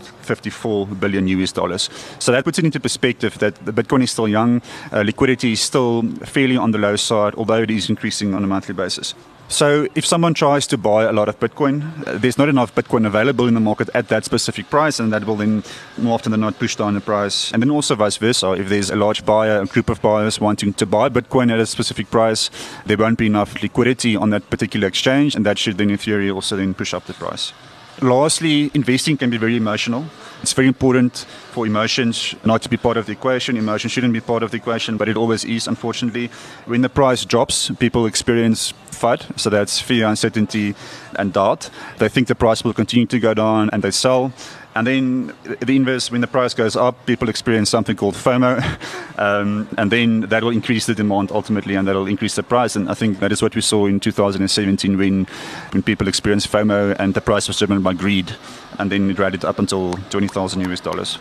$154 billion. So that puts it into perspective that the Bitcoin is still young, liquidity is still fairly on the low side, although it is increasing on a monthly basis. So if someone tries to buy a lot of Bitcoin, there's not enough Bitcoin available in the market at that specific price, and that will then more often than not push down the price. And then also vice versa. If there's a large buyer, a group of buyers wanting to buy Bitcoin at a specific price, there won't be enough liquidity on that particular exchange, and that should then in theory also then push up the price. Lastly, investing can be very emotional. It's very important for emotions not to be part of the equation. Emotion shouldn't be part of the equation, but it always is, unfortunately. When the price drops, people experience FUD, so that's fear, uncertainty, and doubt. They think the price will continue to go down, and they sell. And then the inverse, when the price goes up, people experience something called FOMO, and then that will increase the demand ultimately, and that will increase the price. And I think that is what we saw in 2017 when people experienced FOMO and the price was driven by greed, and then it rallied up until $20,000.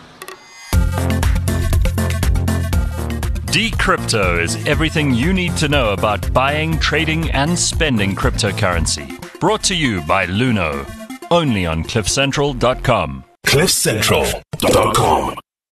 Decrypto is everything you need to know about buying, trading, and spending cryptocurrency. Brought to you by Luno, only on CliffCentral.com. CliffCentral.com